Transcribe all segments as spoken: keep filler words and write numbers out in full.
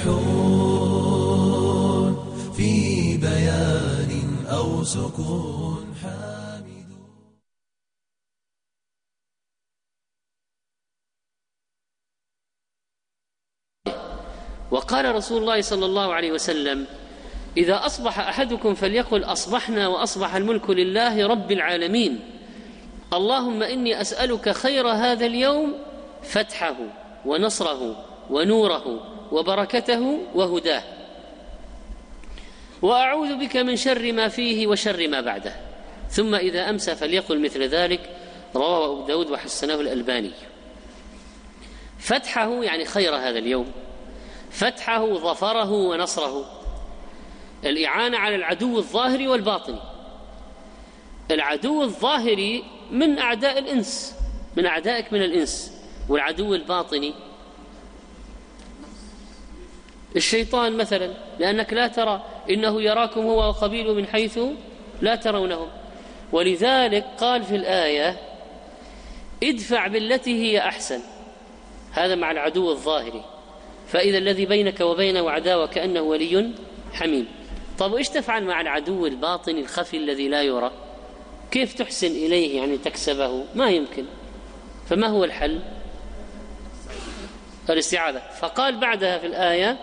سابحون في بيان أو سكون حامد. وقال رسول الله صلى الله عليه وسلم: إذا أصبح أحدكم فليقل أصبحنا وأصبح الملك لله رب العالمين، اللهم إني أسألك خير هذا اليوم فتحه ونصره ونوره وبركته وهداه، وأعوذ بك من شر ما فيه وشر ما بعده، ثم إذا أمسى فليقل مثل ذلك. رواه أبو داود وحسنه الألباني. فتحه يعني خير هذا اليوم، فتحه ظفره ونصره، الإعانة على العدو الظاهري والباطني. العدو الظاهري من أعداء الإنس، من أعدائك من الإنس، والعدو الباطني الشيطان مثلا، لأنك لا ترى، إنه يراكم هو وقبيله من حيث لا ترونهم. ولذلك قال في الآية: ادفع بالتي هي أحسن، هذا مع العدو الظاهري، فإذا الذي بينك وبينه عداوة كأنه ولي حميم. طب وإيش تفعل مع العدو الباطن الخفي الذي لا يرى؟ كيف تحسن إليه يعني تكسبه؟ ما يمكن. فما هو الحل؟ الاستعاذة. فقال بعدها في الآية: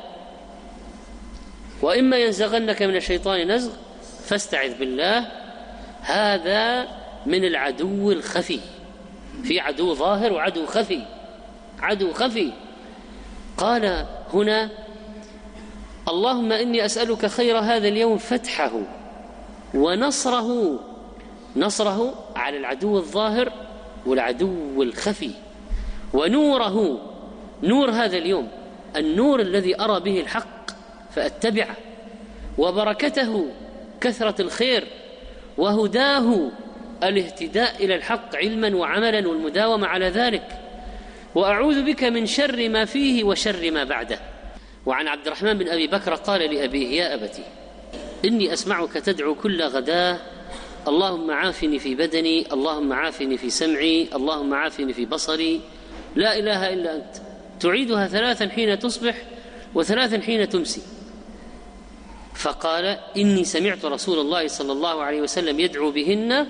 وإما ينزغنك من الشيطان نزغ فاستعذ بالله. هذا من العدو الخفي، في عدو ظاهر وعدو خفي، عدو خفي. قال هنا: اللهم إني أسألك خير هذا اليوم فتحه ونصره، نصره على العدو الظاهر والعدو الخفي، ونوره، نور هذا اليوم، النور الذي أرى به الحق فأتبعه، وبركته كثرة الخير، وهداه الاهتداء إلى الحق علما وعملا والمداومة على ذلك، وأعوذ بك من شر ما فيه وشر ما بعده. وعن عبد الرحمن بن أبي بكر قال لأبيه: يا أبتي إني أسمعك تدعو كل غداة: اللهم عافني في بدني، اللهم عافني في سمعي، اللهم عافني في بصري، لا إله إلا أنت. تعيدها ثلاثا حين تصبح وثلاثا حين تمسي. فقال: إني سمعت رسول الله صلى الله عليه وسلم يدعو بهن،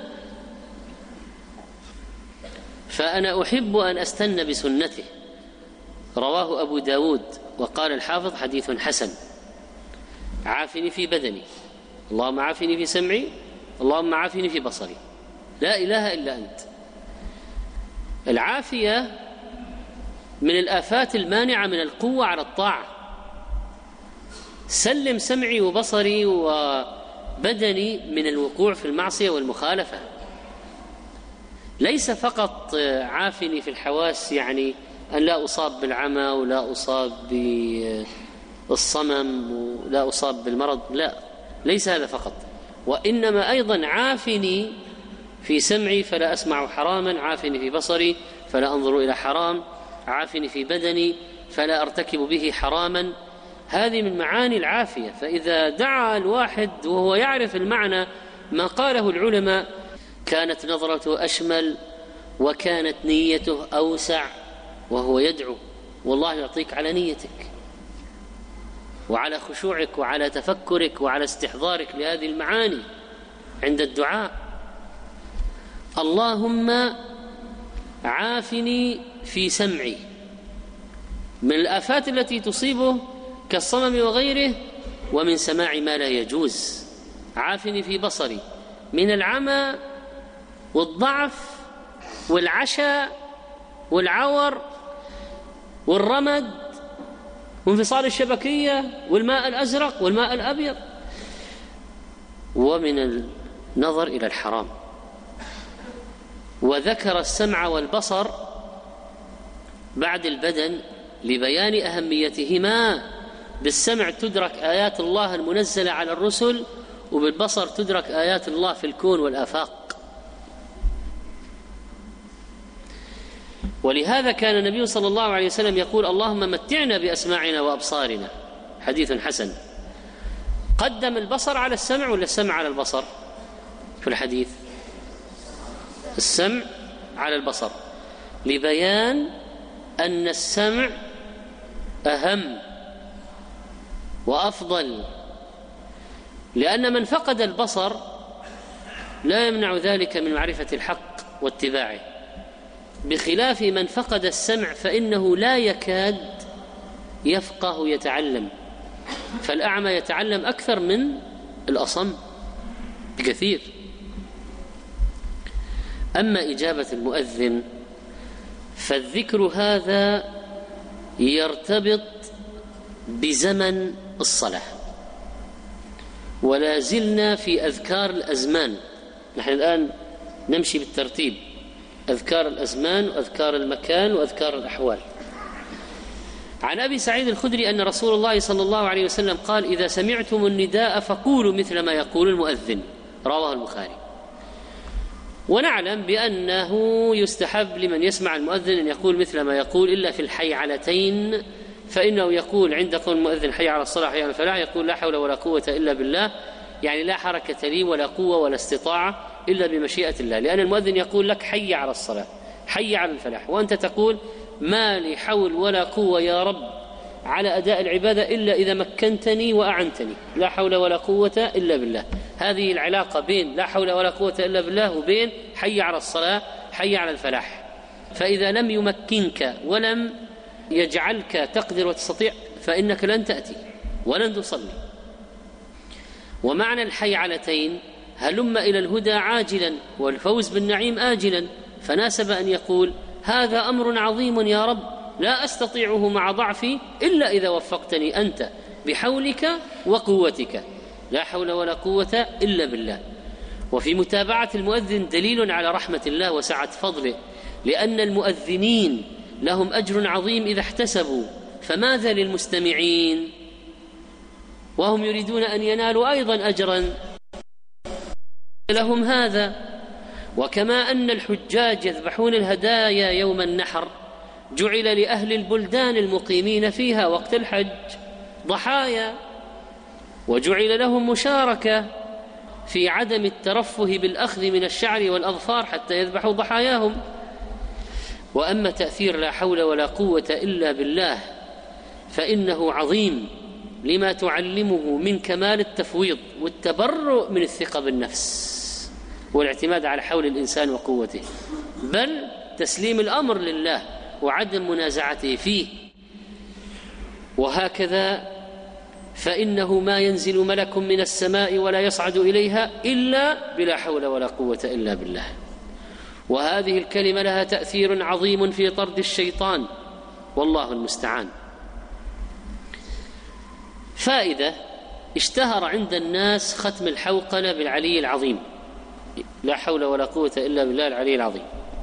فأنا أحب أن أستن بسنته. رواه أبو داود. وقال الحافظ: حديث حسن. عافني في بدني، اللهم عافني في سمعي، اللهم عافني في بصري، لا إله إلا أنت. العافية من الآفات المانعة من القوة على الطاعة. سلم سمعي وبصري وبدني من الوقوع في المعصية والمخالفة. ليس فقط عافني في الحواس، يعني أن لا أصاب بالعمى ولا أصاب بالصمم ولا أصاب بالمرض، لا، ليس هذا فقط، وإنما أيضا عافني في سمعي فلا أسمع حراما، عافني في بصري فلا أنظر إلى حرام، عافني في بدني فلا أرتكب به حراما. هذه من معاني العافية. فإذا دعا الواحد وهو يعرف المعنى ما قاله العلماء، كانت نظرته أشمل وكانت نيته أوسع وهو يدعو، والله يعطيك على نيتك وعلى خشوعك وعلى تفكرك وعلى استحضارك لهذه المعاني عند الدعاء. اللهم عافني في سمعي، من الآفات التي تصيبه كالصمم وغيره، ومن سماع ما لا يجوز. عافني في بصري من العمى والضعف والعشاء والعور والرمد وانفصال الشبكية والماء الأزرق والماء الأبيض، ومن النظر إلى الحرام. وذكر السمع والبصر بعد البدن لبيان أهميتهما. بالسمع تدرك آيات الله المنزلة على الرسل، وبالبصر تدرك آيات الله في الكون والآفاق. ولهذا كان النبي صلى الله عليه وسلم يقول: اللهم متعنا بأسماعنا وأبصارنا. حديث حسن. قدم البصر على السمع ولا السمع على البصر في الحديث؟ السمع على البصر، لبيان أن السمع أهم وأفضل، لأن من فقد البصر لا يمنع ذلك من معرفة الحق واتباعه، بخلاف من فقد السمع فإنه لا يكاد يفقه يتعلم، فالأعمى يتعلم أكثر من الأصم بكثير. أما إجابة المؤذن فالذكر هذا يرتبط بزمن الصلاة، ولا زلنا في أذكار الأزمان. نحن الآن نمشي بالترتيب: أذكار الأزمان وأذكار المكان وأذكار الأحوال. عن أبي سعيد الخدري أن رسول الله صلى الله عليه وسلم قال: إذا سمعتم النداء فقولوا مثل ما يقول المؤذن، رواه البخاري. ونعلم بأنه يستحب لمن يسمع المؤذن أن يقول مثل ما يقول، إلا في الحيعلتين، فإنه يقول عند قول المؤذن حي على الصلاة حي على الفلاح يقول: لا حول ولا قوة إلا بالله، يعني لا حركة لي ولا قوة ولا استطاعة إلا بمشيئة الله، لأن المؤذن يقول لك حي على الصلاة حي على الفلاح، وأنت تقول ما لي حول ولا قوة يا رب على أداء العبادة إلا إذا مكنتني وأعنتني، لا حول ولا قوة إلا بالله. هذه العلاقة بين لا حول ولا قوة إلا بالله وبين حي على الصلاة حي على الفلاح. فإذا لم يمكنك ولم يجعلك تقدر وتستطيع فإنك لن تأتي ولن تصلي. ومعنى الحيعلتين: هلم إلى الهدى عاجلا والفوز بالنعيم آجلا، فناسب أن يقول: هذا أمر عظيم يا رب لا أستطيعه مع ضعفي إلا إذا وفقتني أنت بحولك وقوتك، لا حول ولا قوة إلا بالله. وفي متابعة المؤذن دليل على رحمة الله وسعة فضله، لأن المؤذنين لهم أجر عظيم إذا احتسبوا، فماذا للمستمعين وهم يريدون أن ينالوا أيضا أجرا لهم هذا. وكما أن الحجاج يذبحون الهدايا يوم النحر، جعل لأهل البلدان المقيمين فيها وقت الحج ضحايا، وجعل لهم مشاركة في عدم الترفه بالأخذ من الشعر والأظفار حتى يذبحوا ضحاياهم. وأما تأثير لا حول ولا قوة إلا بالله فإنه عظيم لما تعلمه من كمال التفويض والتبرؤ من الثقة بالنفس والاعتماد على حول الإنسان وقوته، بل تسليم الأمر لله وعدم منازعته فيه. وهكذا فإنه ما ينزل ملك من السماء ولا يصعد إليها إلا بلا حول ولا قوة إلا بالله. وهذه الكلمة لها تأثير عظيم في طرد الشيطان، والله المستعان. فائدة: اشتهر عند الناس ختم الحوقلة بالعلي العظيم، لا حول ولا قوة إلا بالله العلي العظيم.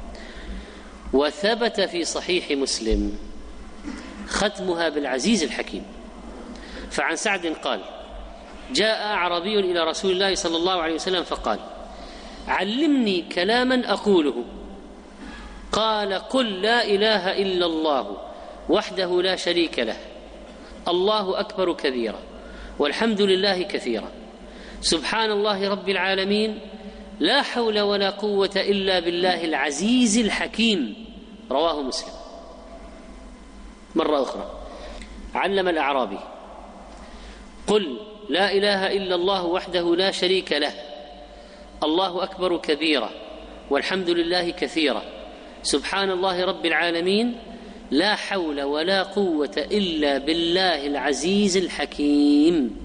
وثبت في صحيح مسلم ختمها بالعزيز الحكيم. فعن سعد قال: جاء أعرابي إلى رسول الله صلى الله عليه وسلم فقال: علمني كلاما أقوله. قال: قل لا إله إلا الله وحده لا شريك له، الله أكبر كبيرا، والحمد لله كثيرا، سبحان الله رب العالمين، لا حول ولا قوة إلا بالله العزيز الحكيم. رواه مسلم. مرة أخرى: علم الأعرابي: قل لا إله إلا الله وحده لا شريك له، الله أكبر كبيرا، والحمد لله كثيرا، سبحان الله رب العالمين، لا حول ولا قوة إلا بالله العزيز الحكيم.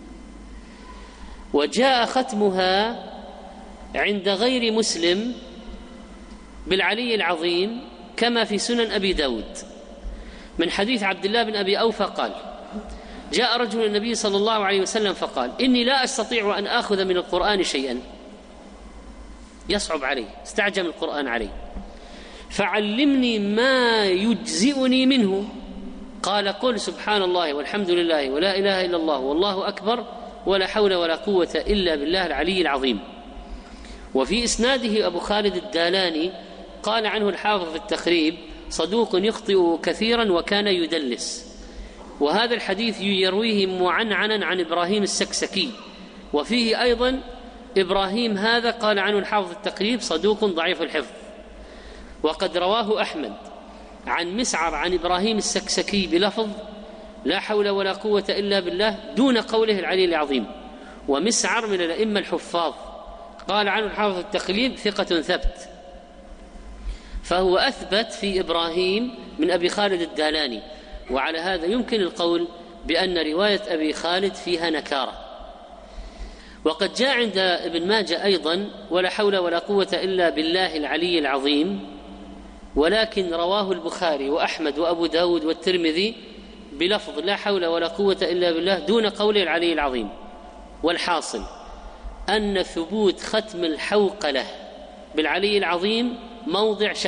وجاء ختمها عند غير مسلم بالعلي العظيم كما في سنن أبي داود من حديث عبد الله بن أبي أوفى قال: جاء رجل النبي صلى الله عليه وسلم فقال: إني لا أستطيع أن آخذ من القرآن شيئا، يصعب علي، استعجم القرآن علي، فعلمني ما يجزئني منه. قال: قل سبحان الله والحمد لله ولا إله إلا الله والله أكبر ولا حول ولا قوة إلا بالله العلي العظيم. وفي إسناده أبو خالد الدالاني قال عنه الحافظ في التقريب: صدوق يخطئ كثيرا وكان يدلس. وهذا الحديث يرويه معنعنا عن إبراهيم السكسكي، وفيه أيضا إبراهيم هذا قال عنه الحافظ في التقريب: صدوق ضعيف الحفظ. وقد رواه أحمد عن مسعر عن إبراهيم السكسكي بلفظ: لا حول ولا قوة إلا بالله دون قوله العلي العظيم. ومسعر من الأئمة الحفاظ قال عنه الحافظ التقريب ثقة ثبت، فهو أثبت في إبراهيم من أبي خالد الدالاني، وعلى هذا يمكن القول بأن رواية أبي خالد فيها نكارة. وقد جاء عند ابن ماجه أيضا ولا حول ولا قوة إلا بالله العلي العظيم، ولكن رواه البخاري وأحمد وأبو داود والترمذي بلفظ لا حول ولا قوة إلا بالله دون قول العلي العظيم. والحاصل أن ثبوت ختم الحوقلة بالعلي العظيم موضع شك،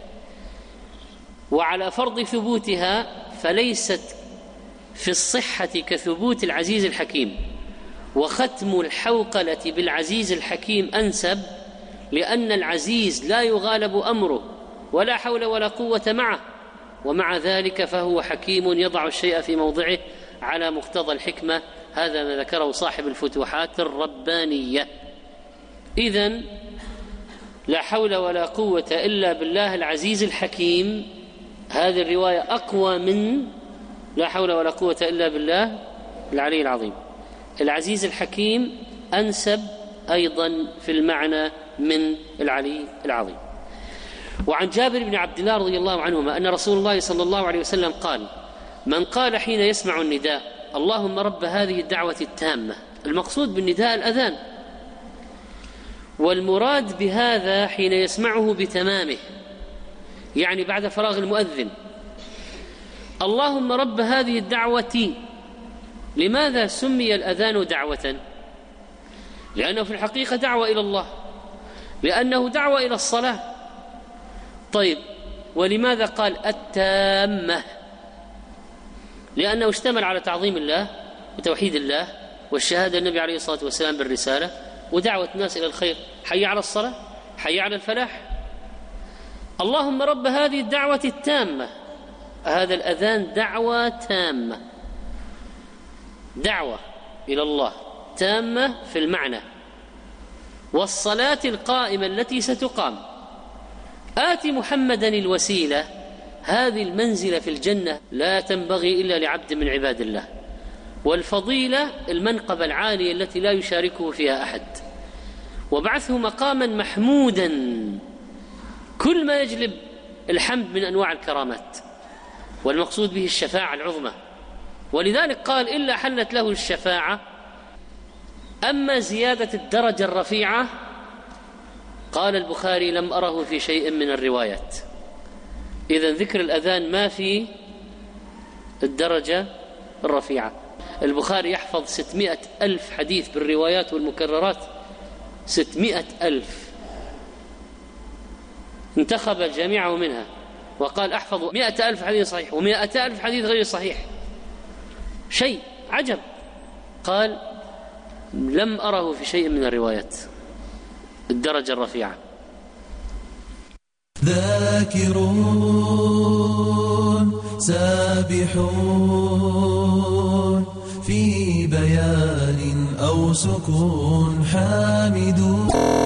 وعلى فرض ثبوتها فليست في الصحة كثبوت العزيز الحكيم، وختم الحوقلة بالعزيز الحكيم أنسب، لأن العزيز لا يغالب أمره ولا حول ولا قوة معه، ومع ذلك فهو حكيم يضع الشيء في موضعه على مقتضى الحكمة. هذا ما ذكره صاحب الفتوحات الربانية. إذن لا حول ولا قوة إلا بالله العزيز الحكيم، هذه الرواية أقوى من لا حول ولا قوة إلا بالله العلي العظيم. العزيز الحكيم أنسب أيضا في المعنى من العلي العظيم. وعن جابر بن عبد الله رضي الله عنهما أن رسول الله صلى الله عليه وسلم قال: من قال حين يسمع النداء اللهم رب هذه الدعوة التامة، المقصود بالنداء الأذان، والمراد بهذا حين يسمعه بتمامه، يعني بعد فراغ المؤذن. اللهم رب هذه الدعوة، لماذا سمي الأذان دعوة؟ لأنه في الحقيقة دعوة إلى الله، لأنه دعوة إلى الصلاة. طيب، ولماذا قال التامة؟ لأنه اشتمل على تعظيم الله وتوحيد الله والشهادة النبي عليه الصلاة والسلام بالرسالة ودعوة الناس إلى الخير، حي على الصلاة، حي على الفلاح. اللهم رب هذه الدعوة التامة، هذا الأذان دعوة تامة، دعوة إلى الله تامة في المعنى، والصلاة القائمة التي ستقام. آت محمدا الوسيلة، هذه المنزلة في الجنة لا تنبغي إلا لعبد من عباد الله، والفضيلة المنقبة العالية التي لا يشاركه فيها أحد، وبعثه مقاما محمودا، كل ما يجلب الحمد من أنواع الكرامات، والمقصود به الشفاعة العظمى. ولذلك قال إلا حلت له الشفاعة. أما زيادة الدرجة الرفيعة قال البخاري لم أره في شيء من الروايات. إذن ذكر الأذان ما في الدرجة الرفيعة. البخاري يحفظ ستمائة ألف حديث بالروايات والمكررات، ستمائة ألف، انتخب جميعه منها وقال أحفظ مائة ألف حديث صحيح ومائة ألف حديث غير صحيح، شيء عجب. قال لم أره في شيء من الروايات الدرجة الرفيعة. ذاكرون سابحون في بيان أو سكون حامدون.